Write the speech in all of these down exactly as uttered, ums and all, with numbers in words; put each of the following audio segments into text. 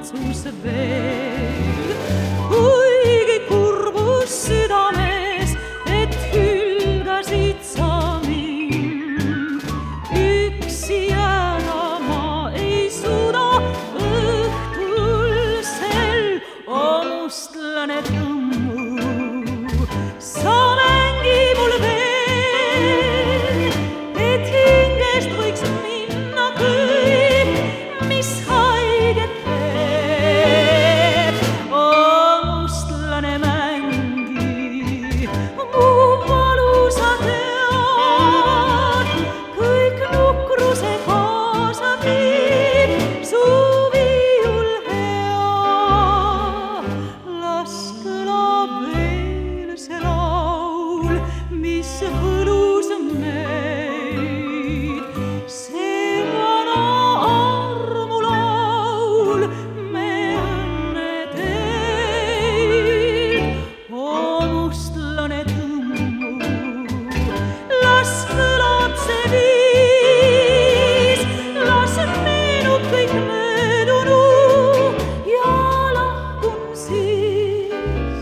tantsus veel. Kuigi kurbus südames, et hülgasid sa mind. Üksi jääda ma ei suuda õhtusel, o mustlane tõmmu. Sa mängi mul veel, et hingest võiks minna kõik, mis haiget teeb. O mustlane mängi, mu valusa tead, kõik nukruse kaasa viib, su viiul hea. Las kõlab veel see laul, mis hõlus meid. See vana armulaul, me õnne teid. O mustlane tõmmu, las kõlab see viis, las meenub kõik möödunu ja lahkun siis.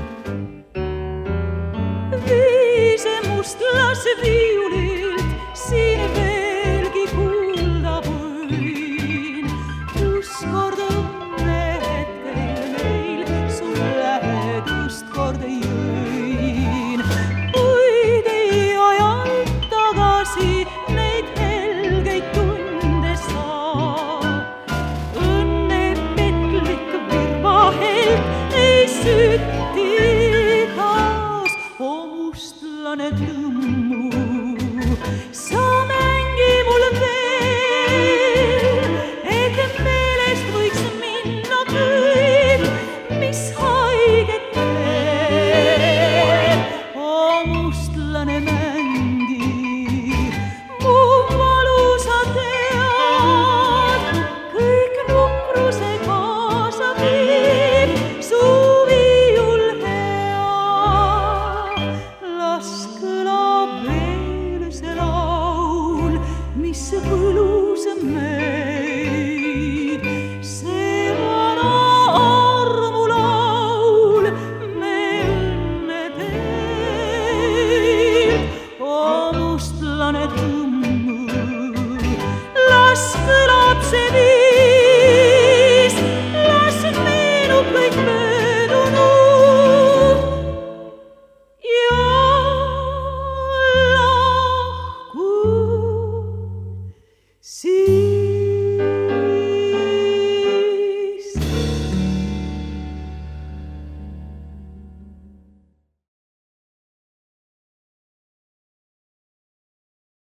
Viise mustlas viiulilt siin veelgi kuulda võin, kus kord õnne hetkel meil su lähedust kord jõin. Kuid ei ajalt tagasi neid helgeid tunde saa, õnne petlik virvahelt ei sütti taas. O mustlane tõmmu, sa mängi mul veel, et meelest võiks minna kõik, mis haiget teeb. O mustlane mängi, mu valusa tead, kõik nukruse kaasa viib, su viiul hea. Las kõlab veel see laul, mis võlus meid. See vana armulaul, me õnne teid. O mustlane tõmmu, las kõlab see